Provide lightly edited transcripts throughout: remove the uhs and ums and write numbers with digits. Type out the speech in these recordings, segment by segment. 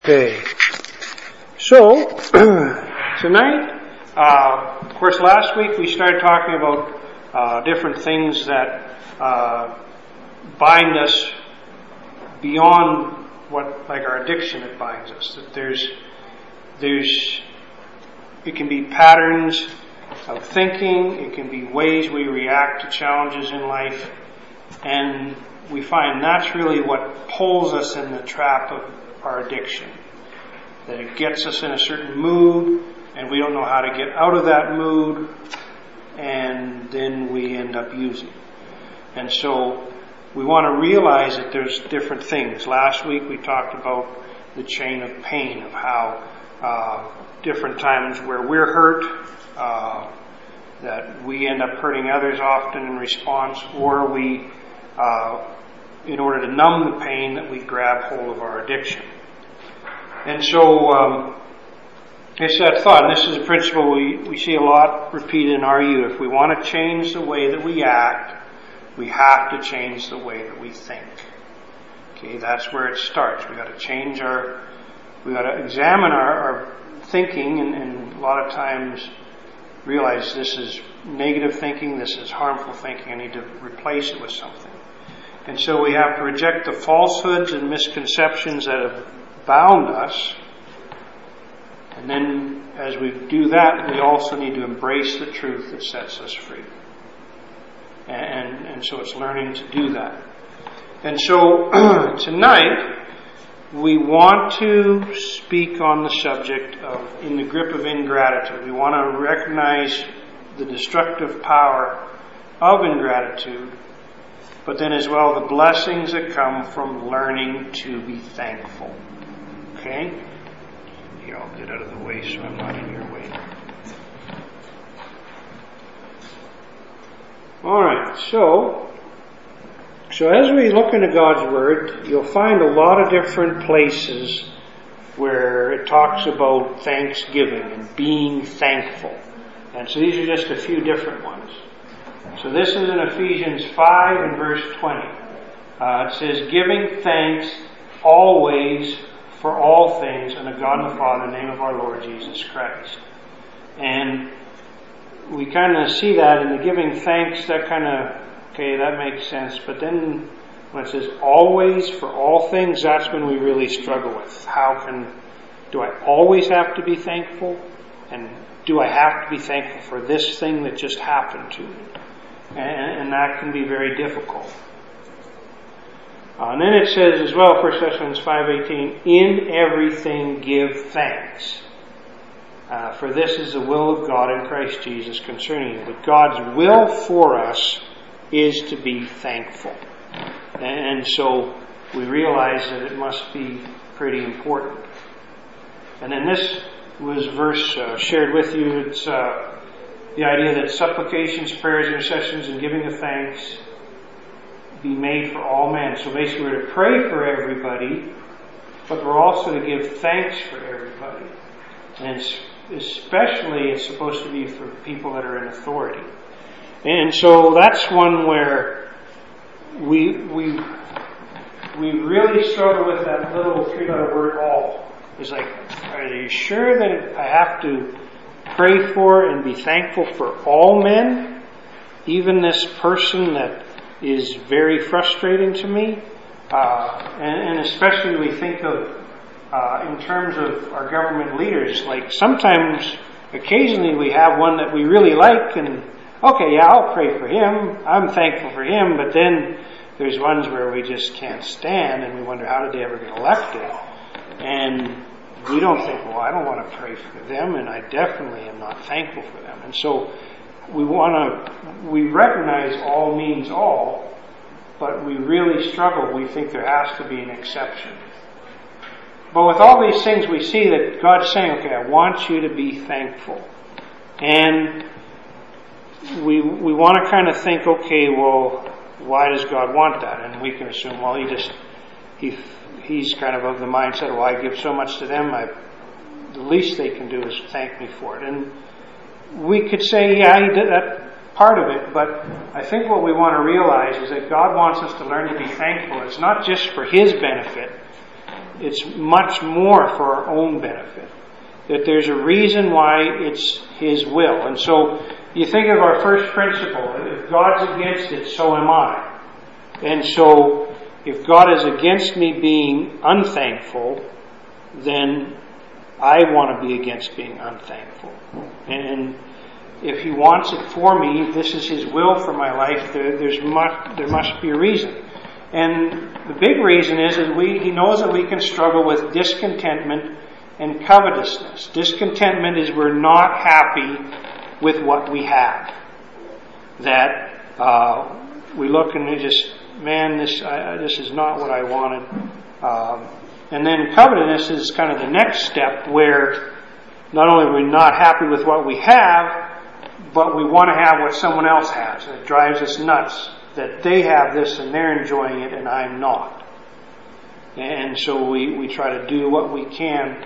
Okay, so tonight, of course last week we started talking about different things that bind us beyond what, like our addiction, it binds us. That it can be patterns of thinking, it can be ways we react to challenges in life, and we find that's really what pulls us in the trap of our addiction. That it gets us in a certain mood, and we don't know how to get out of that mood, and then we end up using. And so we want to realize that there's different things. Last week we talked about the chain of pain, of how different times where we're hurt, that we end up hurting others often in response, or we, in order to numb the pain, that we grab hold of our addiction. And so, it's that thought, and this is a principle we see a lot repeated in RU. If we want to change the way that we act, we have to change the way that we think. Okay, that's where it starts. We got to examine our thinking, and a lot of times realize this is negative thinking, this is harmful thinking, I need to replace it with something. And so we have to reject the falsehoods and misconceptions that have bound us, and then as we do that, we also need to embrace the truth that sets us free. And so it's learning to do that. And so tonight we want to speak on the subject of in the grip of ingratitude. We want to recognize the destructive power of ingratitude, but then as well the blessings that come from learning to be thankful. Okay? Here, I'll get out of the way so I'm not in your way. Alright, so as we look into God's Word, you'll find a lot of different places where it talks about thanksgiving and being thankful. And so these are just a few different ones. So this is in Ephesians 5 and verse 20. It says, giving thanks always for all things unto God and the Father in the name of our Lord Jesus Christ. And we kind of see that in the giving thanks, that kind of, okay, that makes sense. But then when it says always for all things, that's when we really struggle with. Do I always have to be thankful? And do I have to be thankful for this thing that just happened to me? And that can be very difficult. And then it says as well, 1 Thessalonians 5:18, in everything give thanks. For this is the will of God in Christ Jesus concerning you. But God's will for us is to be thankful. And so we realize that it must be pretty important. And then this was a verse shared with you. It's the idea that supplications, prayers, intercessions, and giving of thanks be made for all men. So basically we're to pray for everybody, but we're also to give thanks for everybody. And especially it's supposed to be for people that are in authority. And so that's one where we really struggle with that little three-letter word all. It's like, are you sure that I have to pray for and be thankful for all men? Even this person that is very frustrating to me? And especially we think of in terms of our government leaders, like sometimes, occasionally we have one that we really like and, okay, yeah, I'll pray for him, I'm thankful for him, but then there's ones where we just can't stand and we wonder how did they ever get elected? And we don't think, well, I don't want to pray for them and I definitely am not thankful for them. And so we recognize all means all, but we really struggle. We think there has to be an exception. But with all these things, we see that God's saying, okay, I want you to be thankful. And we want to kind of think, okay, well, why does God want that? And we can assume, well, he's kind of the mindset, well, I give so much to them, the least they can do is thank me for it. And we could say, yeah, he did that part of it, but I think what we want to realize is that God wants us to learn to be thankful. It's not just for His benefit, it's much more for our own benefit. That there's a reason why it's His will. And so you think of our first principle. If God's against it, so am I. And so if God is against me being unthankful, then I want to be against being unthankful. And if He wants it for me, this is His will for my life, there must be a reason. And the big reason is He knows that we can struggle with discontentment and covetousness. Discontentment is we're not happy with what we have. That we look and we just, man, this is not what I wanted. And then covetousness is kind of the next step, where not only are we not happy with what we have, but we want to have what someone else has. And it drives us nuts that they have this and they're enjoying it and I'm not. And so we try to do what we can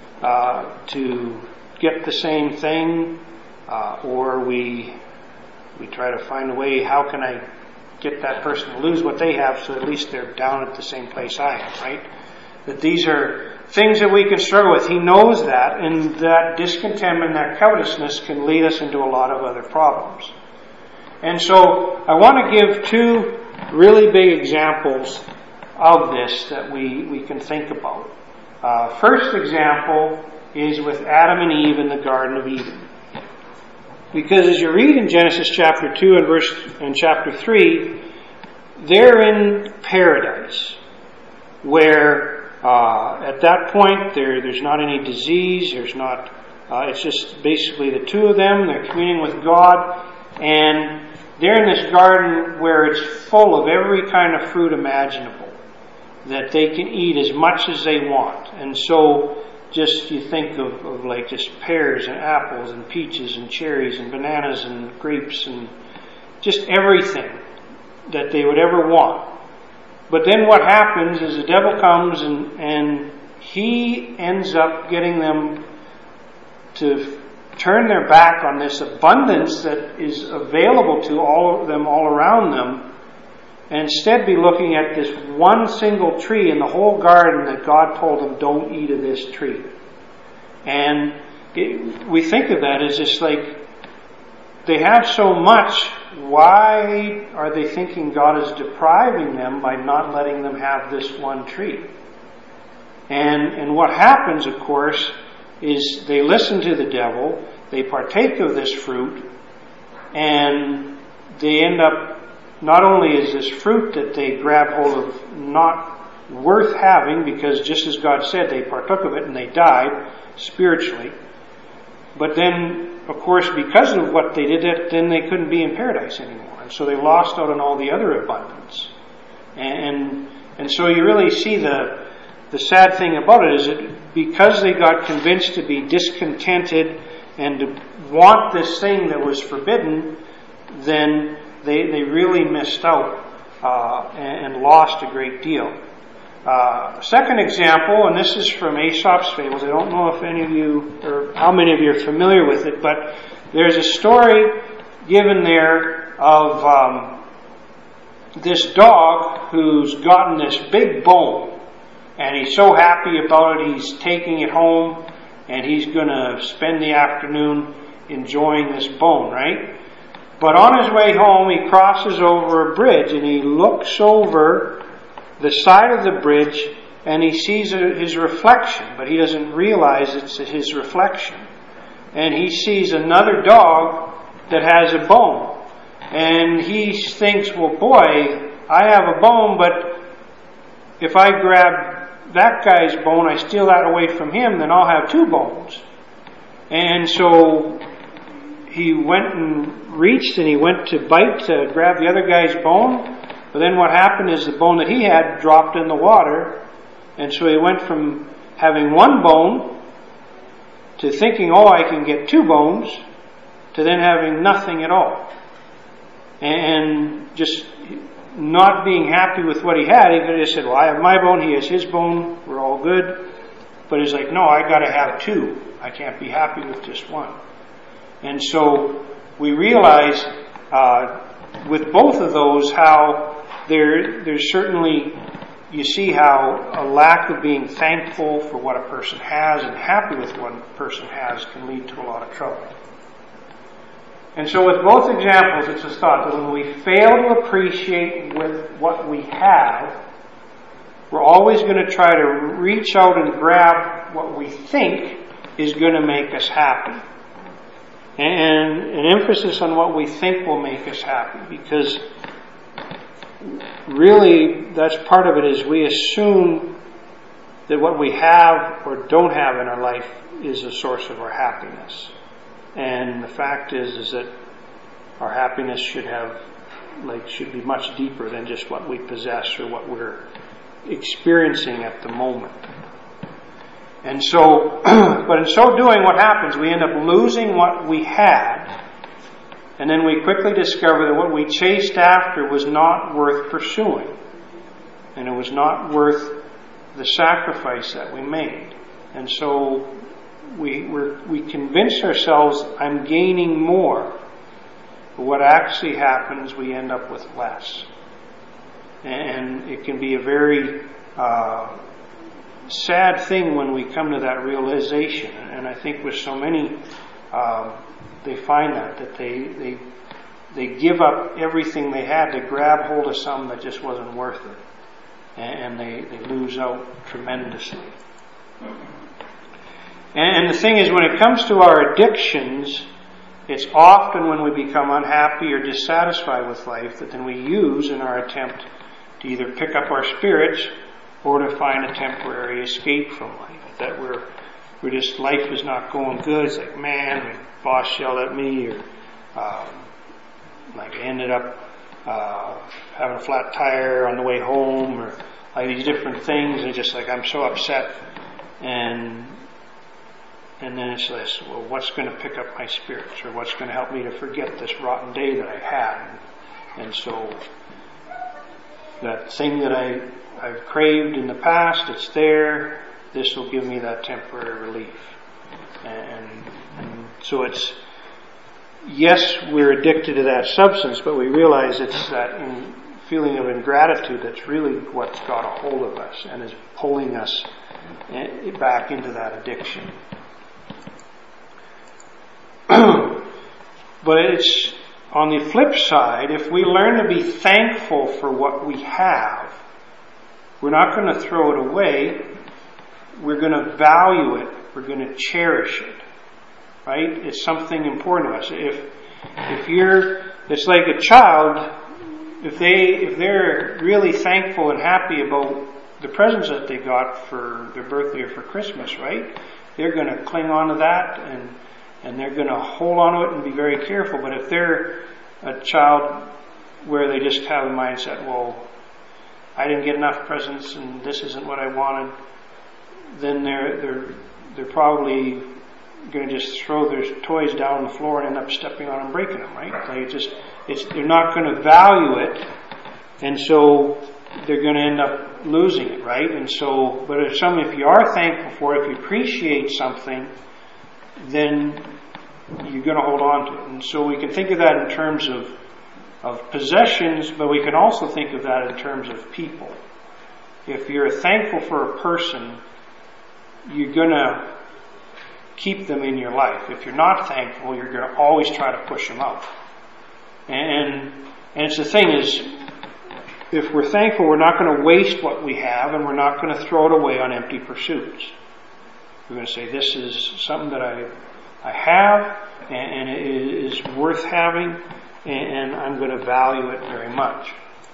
to get the same thing, or we try to find a way, how can I get that person to lose what they have so at least they're down at the same place I am, right? That these are things that we can struggle with. He knows that, and that discontentment, that covetousness can lead us into a lot of other problems. And so I want to give two really big examples of this that we can think about. First example is with Adam and Eve in the Garden of Eden. Because as you read in Genesis chapter 2 and chapter 3, they're in paradise, where at that point there's not any disease, it's just basically the two of them, they're communing with God, and they're in this garden where it's full of every kind of fruit imaginable, that they can eat as much as they want. And so just you think of like just pears and apples and peaches and cherries and bananas and grapes and just everything that they would ever want. But then what happens is the devil comes and he ends up getting them to turn their back on this abundance that is available to all of them all around them, and instead be looking at this one single tree in the whole garden that God told them, don't eat of this tree. And we think of that as just like, they have so much, why are they thinking God is depriving them by not letting them have this one tree? And what happens, of course, is they listen to the devil, they partake of this fruit, and they end up, not only is this fruit that they grab hold of not worth having, because just as God said, they partook of it and they died spiritually, but then, of course, because of what they did, then they couldn't be in paradise anymore. And so they lost out on all the other abundance. And so you really see the sad thing about it is that because they got convinced to be discontented and to want this thing that was forbidden, then they really missed out and lost a great deal. Second example, and this is from Aesop's Fables. I don't know if any of you, or how many of you are familiar with it, but there's a story given there of this dog who's gotten this big bone, and he's so happy about it, he's taking it home, and he's going to spend the afternoon enjoying this bone, right? But on his way home, he crosses over a bridge, and he looks over the side of the bridge, and he sees his reflection, but he doesn't realize it's his reflection. And he sees another dog that has a bone. And he thinks, well, boy, I have a bone, but if I grab that guy's bone, I steal that away from him, then I'll have two bones. And so he went and reached, and he went to bite to grab the other guy's bone. But then what happened is the bone that he had dropped in the water, and so he went from having one bone to thinking, oh, I can get two bones, to then having nothing at all. And just not being happy with what he had, he could have said, well, I have my bone, he has his bone, we're all good. But he's like, no, I got to have two. I can't be happy with just one. And so we realize with both of those how there's certainly you see how a lack of being thankful for what a person has and happy with what a person has can lead to a lot of trouble. And so with both examples, it's a thought that when we fail to appreciate with what we have, we're always going to try to reach out and grab what we think is going to make us happy. And an emphasis on what we think will make us happy, because really that's part of it, is we assume that what we have or don't have in our life is a source of our happiness. And the fact is that our happiness should be much deeper than just what we possess or what we're experiencing at the moment. And so, but in so doing, what happens? We end up losing what we had, and then we quickly discover that what we chased after was not worth pursuing, and it was not worth the sacrifice that we made. And so we convince ourselves, I'm gaining more. But what actually happens, we end up with less. And it can be a very sad thing when we come to that realization. And I think with so many, they find that they give up everything they had to grab hold of something that just wasn't worth it. And they lose out tremendously. And the thing is, when it comes to our addictions, it's often when we become unhappy or dissatisfied with life that then we use in our attempt to either pick up our spirits or to find a temporary escape from life. That we're just, life is not going good. It's like, man, my boss yelled at me, or like I ended up having a flat tire on the way home, or like these different things. And just like, I'm so upset. And then it's this, well, what's going to pick up my spirits, or what's going to help me to forget this rotten day that I had? And so that thing that I've craved in the past, it's there. This will give me that temporary relief. And so it's, yes, we're addicted to that substance, but we realize it's that feeling of ingratitude that's really what's got a hold of us and is pulling us back into that addiction. But it's on the flip side, if we learn to be thankful for what we have, we're not going to throw it away. We're going to value it. We're going to cherish it. Right? It's something important to us. It's like a child, if they're really thankful and happy about the presents that they got for their birthday or for Christmas, right? They're going to cling on to that and they're going to hold on to it and be very careful. But if they're a child where they just have a mindset, well, I didn't get enough presents and this isn't what I wanted, then they're probably going to just throw their toys down on the floor and end up stepping on them and breaking them, right? They're not going to value it, and so they're going to end up losing it, right? And so, but if you are thankful for it, if you appreciate something, then you're going to hold on to it. And so we can think of that in terms of possessions, but we can also think of that in terms of people. If you're thankful for a person, you're going to keep them in your life. If you're not thankful, you're going to always try to push them out. And it's the thing is, if we're thankful, we're not going to waste what we have, and we're not going to throw it away on empty pursuits. We're going to say, this is something that I have, and it is worth having, and I'm going to value it very much.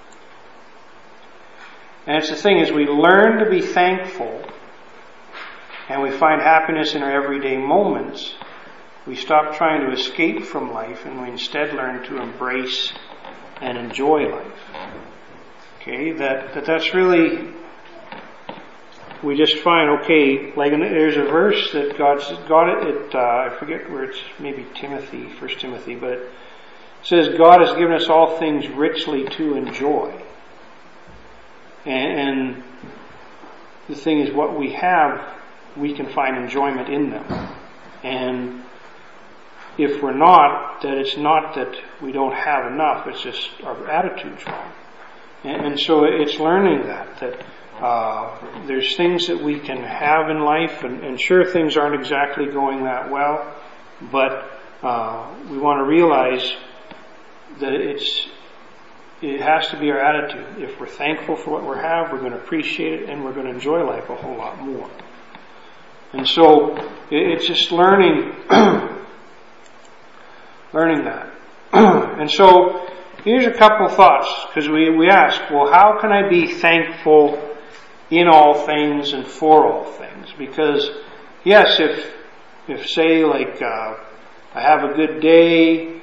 And it's the thing is, we learn to be thankful, and we find happiness in our everyday moments. We stop trying to escape from life, and we instead learn to embrace and enjoy life. Okay, that's really, we just find, okay, like there's a verse that God's got it, I forget where it's, maybe Timothy, 1 Timothy, but it says God has given us all things richly to enjoy. And the thing is, what we have, we can find enjoyment in them. And if we're not, that it's not that we don't have enough, it's just our attitude's wrong. And so it's learning that There's things that we can have in life, and sure, things aren't exactly going that well, but we want to realize that it has to be our attitude. If we're thankful for what we have, we're going to appreciate it, and we're going to enjoy life a whole lot more. And so it's just learning that. And so here's a couple thoughts, because we ask, well, how can I be thankful in all things and for all things? Because yes, if say like I have a good day,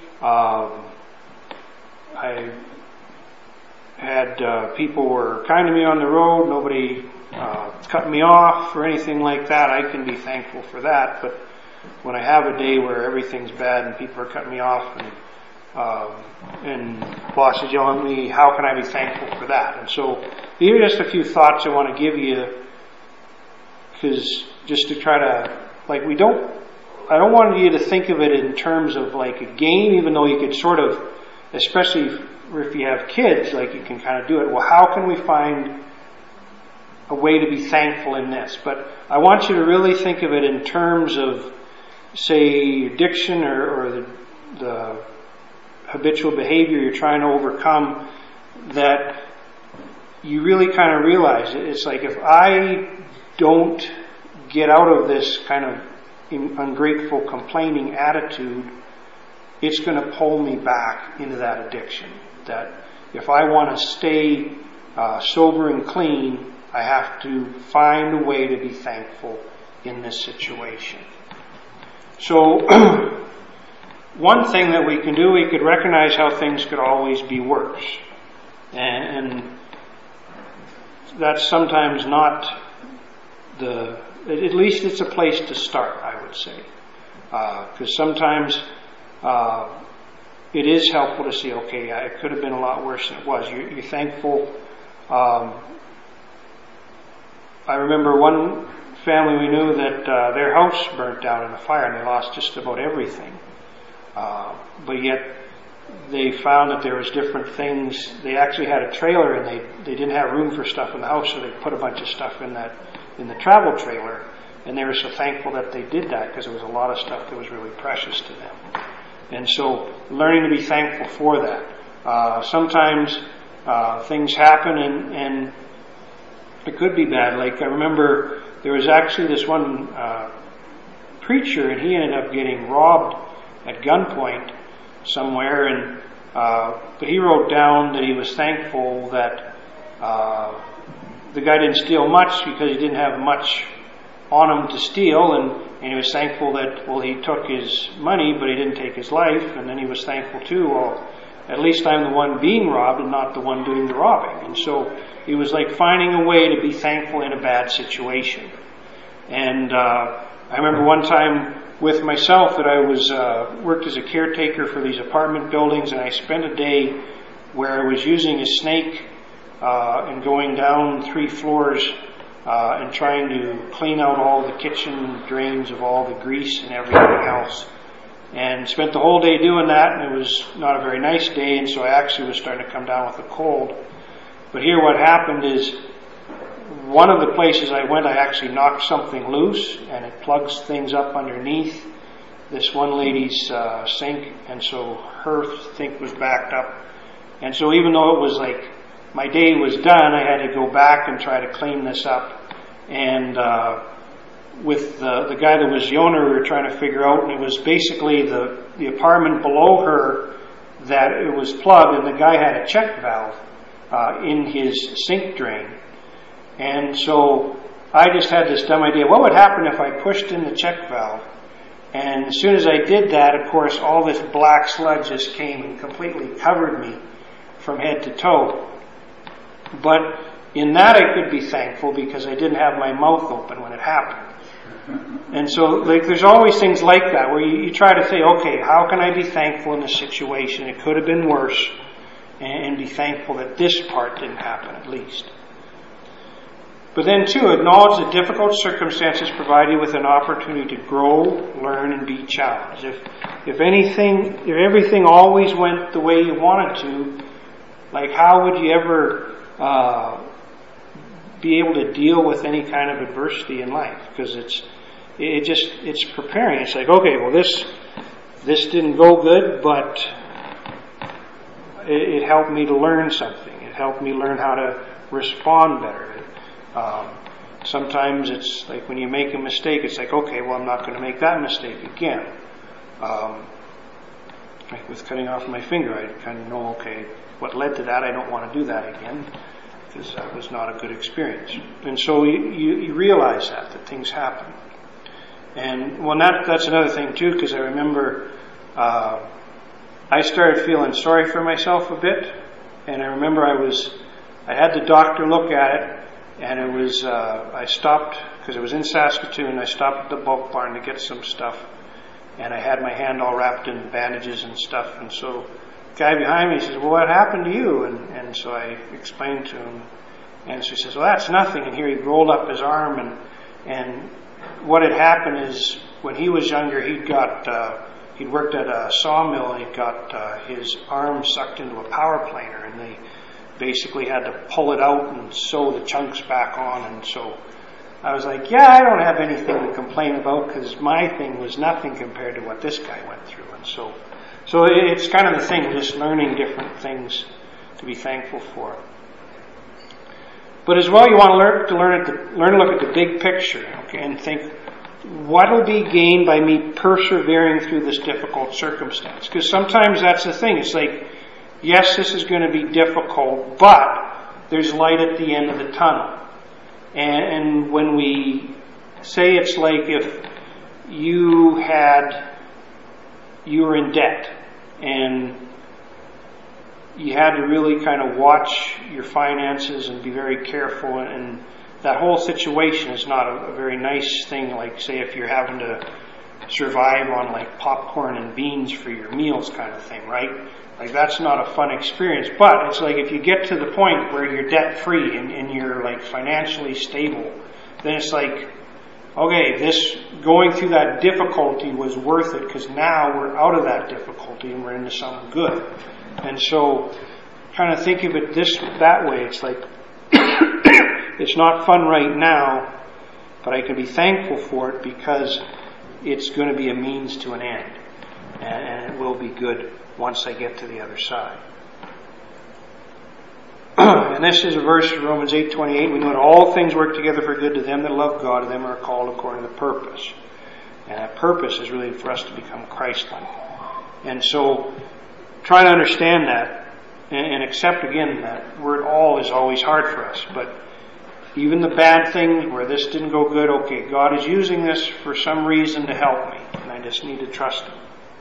I had people were kind to me on the road, nobody cut me off or anything like that, I can be thankful for that. But when I have a day where everything's bad and people are cutting me off and boss is yelling at me, how can I be thankful for that? And so here are just a few thoughts I want to give you, because just to try to, like, I don't want you to think of it in terms of like a game, even though you could sort of, especially if you have kids, like you can kind of do it. Well, how can we find a way to be thankful in this? But I want you to really think of it in terms of, say, addiction or the habitual behavior you're trying to overcome, that you really kind of realize it. It's like, if I don't get out of this kind of ungrateful, complaining attitude, it's going to pull me back into that addiction. That if I want to stay sober and clean, I have to find a way to be thankful in this situation. So one thing that we can do, we could recognize how things could always be worse. And that's sometimes not at least it's a place to start, I would say. Because sometimes it is helpful to see, okay, it could have been a lot worse than it was. You're thankful. I remember one family we knew that their house burnt down in a fire and they lost just about everything. But yet they found that there was different things. They actually had a trailer and they didn't have room for stuff in the house, so they put a bunch of stuff in the travel trailer. And they were so thankful that they did that, because there was a lot of stuff that was really precious to them. And so learning to be thankful for that. Sometimes things happen and it could be bad. Like I remember there was actually this one preacher, and he ended up getting robbed at gunpoint somewhere. And but he wrote down that he was thankful that the guy didn't steal much, because he didn't have much on him to steal, and he was thankful that, well, he took his money, but he didn't take his life. And then he was thankful too, well, at least I'm the one being robbed and not the one doing the robbing. And so he was like finding a way to be thankful in a bad situation. And I remember one time with myself that I was worked as a caretaker for these apartment buildings, and I spent a day where I was using a snake and going down 3 floors and trying to clean out all the kitchen drains of all the grease and everything else. And spent the whole day doing that, and it was not a very nice day, and so I actually was starting to come down with a cold. But here what happened is, one of the places I went, I actually knocked something loose, and it plugs things up underneath this one lady's sink, and so her sink was backed up. And so even though it was like my day was done, I had to go back and try to clean this up. And with the guy that was the owner, we were trying to figure out, and it was basically the apartment below her that it was plugged, and the guy had a check valve in his sink drain. And so I just had this dumb idea, what would happen if I pushed in the check valve? And as soon as I did that, of course, all this black sludge just came and completely covered me from head to toe. But in that I could be thankful, because I didn't have my mouth open when it happened. And so like there's always things like that where you try to say, okay, how can I be thankful in this situation? It could have been worse, and be thankful that this part didn't happen at least. But then too, acknowledge that difficult circumstances provide you with an opportunity to grow, learn, and be challenged. If everything always went the way you wanted to, like how would you ever be able to deal with any kind of adversity in life, because it's preparing. It's like, okay, well this didn't go good, but it helped me to learn something. It helped me learn how to respond better. Sometimes it's like when you make a mistake, it's like, okay, well, I'm not going to make that mistake again. Like with cutting off my finger, I kind of know, okay, what led to that, I don't want to do that again, because that was not a good experience. And so you realize that things happen. And well, that's another thing too, because I remember I started feeling sorry for myself a bit, and I remember I had the doctor look at it, and it was I stopped, because it was in Saskatoon. I stopped at the bulk barn to get some stuff, and I had my hand all wrapped in bandages and stuff. And so the guy behind me says, well, what happened to you? And so I explained to him, and so he says, well, that's nothing. And here he rolled up his arm, and what had happened is when he was younger, he'd worked at a sawmill, and he got his arm sucked into a power planer, and they basically had to pull it out and sew the chunks back on. And so I was like, yeah, I don't have anything to complain about, because my thing was nothing compared to what this guy went through. And so it's kind of the thing, just learning different things to be thankful for. But as well, you want to learn to look at the big picture, okay, and think, what will be gained by me persevering through this difficult circumstance? Because sometimes that's the thing. It's like, yes, this is going to be difficult, but there's light at the end of the tunnel. And when we say, it's like if you were in debt and you had to really kind of watch your finances and be very careful, and that whole situation is not a very nice thing. Like, say, if you're having to survive on like popcorn and beans for your meals kind of thing, right? Like, that's not a fun experience. But it's like if you get to the point where you're debt free and you're like financially stable, then it's like, okay, this going through that difficulty was worth it, because now we're out of that difficulty and we're into something good. And so kind of think of it that way. It's like it's not fun right now, but I can be thankful for it because it's going to be a means to an end, and it will be good once I get to the other side. And this is a verse from Romans 8:28. We know that all things work together for good to them that love God, and them are called according to the purpose. And that purpose is really for us to become Christ-like. And so try to understand that and accept again that word all is always hard for us. But even the bad things where this didn't go good, okay, God is using this for some reason to help me, and I just need to trust Him.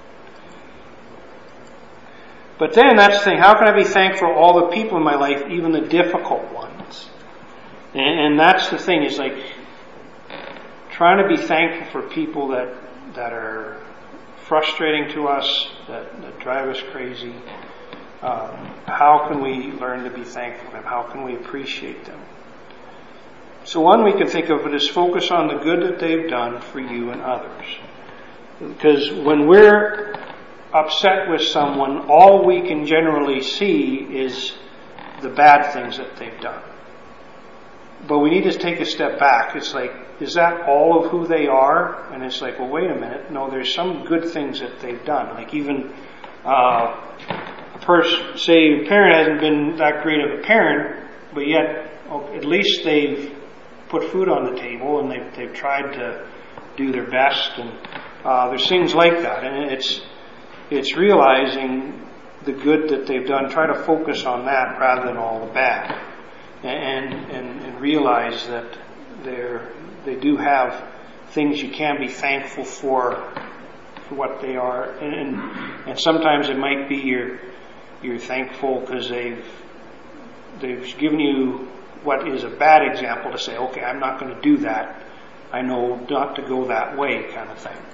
But then that's the thing, how can I be thankful for all the people in my life, even the difficult ones? And that's the thing, is like trying to be thankful for people that are frustrating to us, that drive us crazy. How can we learn to be thankful for them? How can we appreciate them? So one we can think of it is focus on the good that they've done for you and others. Because when we're upset with someone, all we can generally see is the bad things that they've done. But we need to take a step back. It's like, is that all of who they are? And it's like, well, wait a minute. No, there's some good things that they've done. Like even a person, say a parent hasn't been that great of a parent, but yet at least they've put food on the table and they've tried to do their best. And there's things like that. And it's realizing the good that they've done. Try to focus on that rather than all the bad. And realize that they do have things you can be thankful for what they are. And sometimes it might be you're thankful because they've given you what is a bad example to say, okay, I'm not going to do that. I know not to go that way, kind of thing.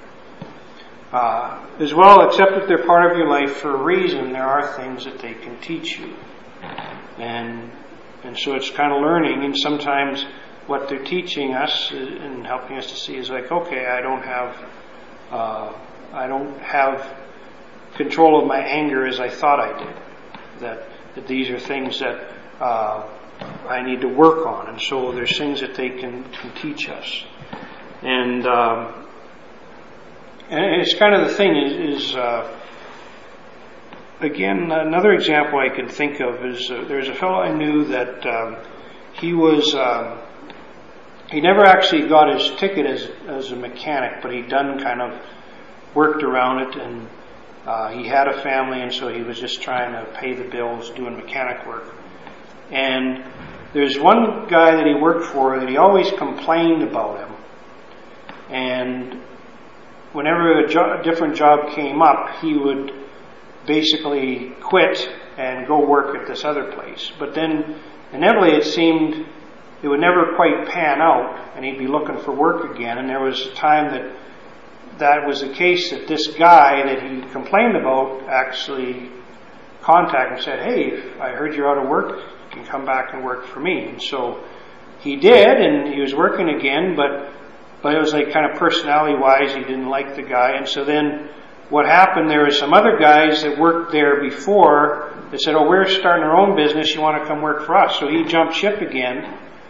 As well, accept that they're part of your life for a reason. There are things that they can teach you. And so it's kind of learning, and sometimes what they're teaching us and helping us to see is like, okay, I don't have control of my anger as I thought I did. That these are things that I need to work on. And so there's things that they can teach us. And it's kind of the thing is again, another example I can think of is there's a fellow I knew that he never actually got his ticket as a mechanic, but he'd done kind of worked around it, and he had a family, and so he was just trying to pay the bills doing mechanic work. And there's one guy that he worked for that he always complained about him. And whenever a different job came up, he would basically quit and go work at this other place. But then inevitably it seemed it would never quite pan out, and he'd be looking for work again. And there was a time that was the case, that this guy that he complained about actually contacted and said, "Hey, I heard you're out of work, you can come back and work for me." And so he did, and he was working again, but it was like kind of personality-wise, he didn't like the guy. And so then what happened, there were some other guys that worked there before that said, "Oh, we're starting our own business, you want to come work for us?" So he jumped ship again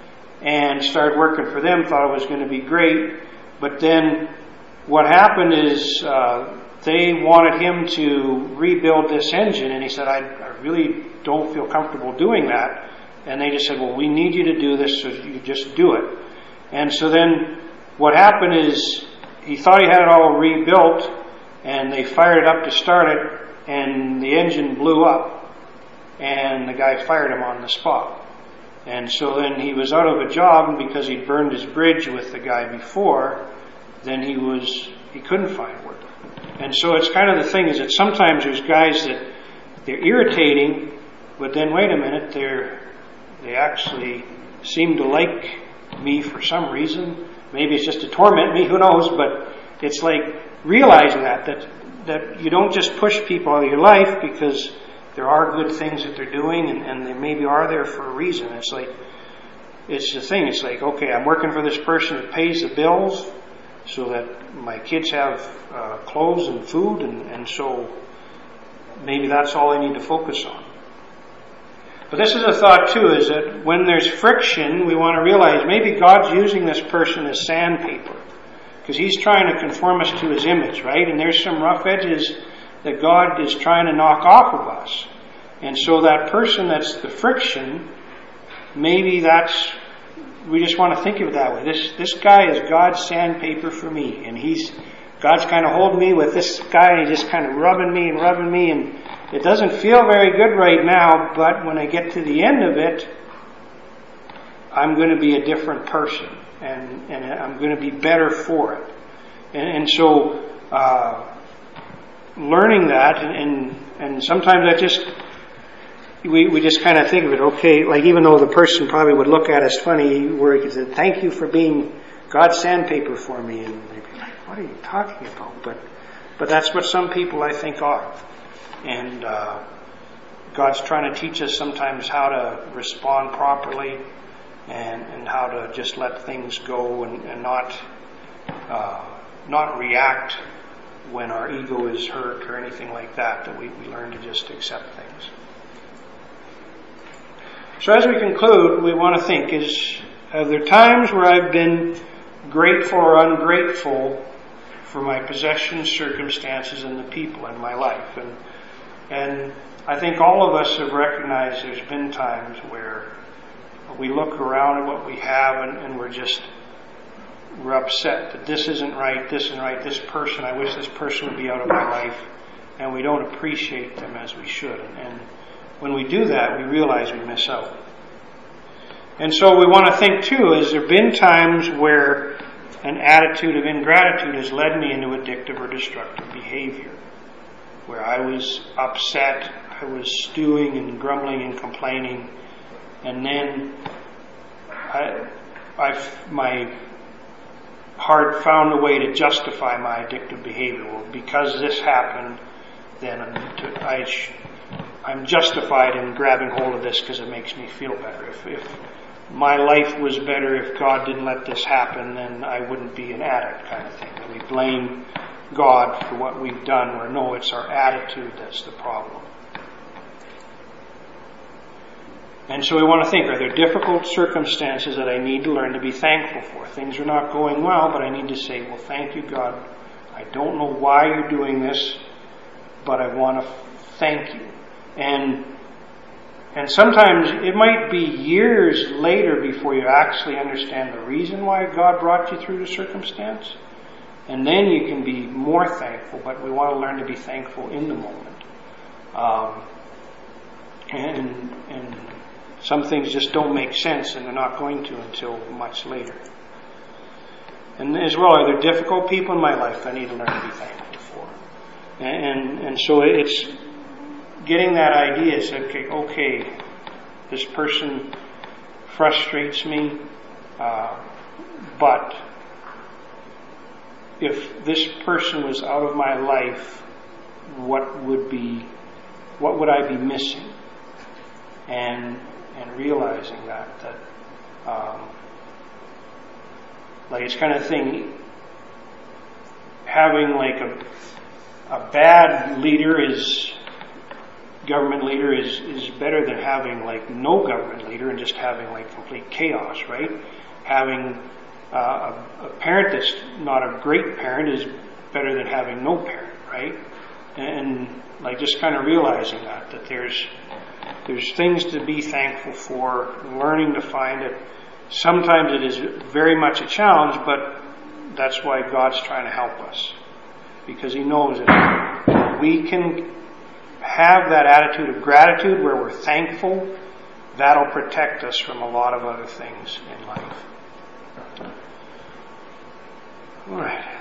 and started working for them, thought it was going to be great. But then what happened is they wanted him to rebuild this engine, and he said, I really don't feel comfortable doing that. And they just said, "Well, we need you to do this, so you just do it." And so then what happened is he thought he had it all rebuilt, and they fired it up to start it, and the engine blew up, and the guy fired him on the spot. And so then he was out of a job, and because he'd burned his bridge with the guy before, then he couldn't find work. And so it's kind of the thing is that sometimes there's guys that they're irritating, but then wait a minute, they actually seem to like me for some reason. Maybe it's just to torment me, who knows, but it's like realizing that you don't just push people out of your life because there are good things that they're doing, and they maybe are there for a reason. It's the thing, it's like, okay, I'm working for this person that pays the bills so that my kids have clothes and food, and so maybe that's all I need to focus on. But this is a thought too, is that when there's friction, we want to realize maybe God's using this person as sandpaper, because He's trying to conform us to His image, right? And there's some rough edges that God is trying to knock off of us. And so that person that's the friction, maybe we just want to think of it that way. This guy is God's sandpaper for me, and God's kind of holding me with this guy, and He's just kind of rubbing me, and it doesn't feel very good right now, but when I get to the end of it, I'm going to be a different person, and I'm going to be better for it. And so learning that, and sometimes we just kind of think of it, okay, like even though the person probably would look at us funny, where he said, "Thank you for being God's sandpaper for me," and they'd be like, "What are you talking about?" But that's what some people I think are. And God's trying to teach us sometimes how to respond properly and how to just let things go and not react when our ego is hurt or anything like that we learn to just accept things. So as we conclude, we want to think, are there times where I've been grateful or ungrateful for my possessions, circumstances, and the people in my life? And I think all of us have recognized there's been times where we look around at what we have and we're upset that this isn't right, this person, I wish this person would be out of my life, and we don't appreciate them as we should. And when we do that, we realize we miss out. And so we want to think too, has there been times where an attitude of ingratitude has led me into addictive or destructive behavior? Where I was upset, I was stewing and grumbling and complaining, and then my heart found a way to justify my addictive behavior. Well, because this happened, then I'm justified in grabbing hold of this because it makes me feel better. If my life was better if God didn't let this happen, then I wouldn't be an addict, kind of thing. And we blame God for what we've done, where no, it's our attitude that's the problem. And so we want to think, are there difficult circumstances that I need to learn to be thankful for? Things are not going well, but I need to say, well, thank you, God. I don't know why you're doing this, but I want to thank you. And sometimes it might be years later before you actually understand the reason why God brought you through the circumstance. And then you can be more thankful, but we want to learn to be thankful in the moment. And some things just don't make sense, and they're not going to until much later. And as well, are there difficult people in my life I need to learn to be thankful for? And so it's getting that idea. It's okay, this person frustrates me, but if this person was out of my life, what would I be missing? And realizing that like it's kind of thing, having like a bad government leader is better than having like no government leader and just having like complete chaos, right? Having a parent that's not a great parent is better than having no parent, right? And like just kind of realizing that there's things to be thankful for, learning to find it. Sometimes it is very much a challenge, but that's why God's trying to help us. Because He knows that we can have that attitude of gratitude where we're thankful. That'll protect us from a lot of other things in life. All right.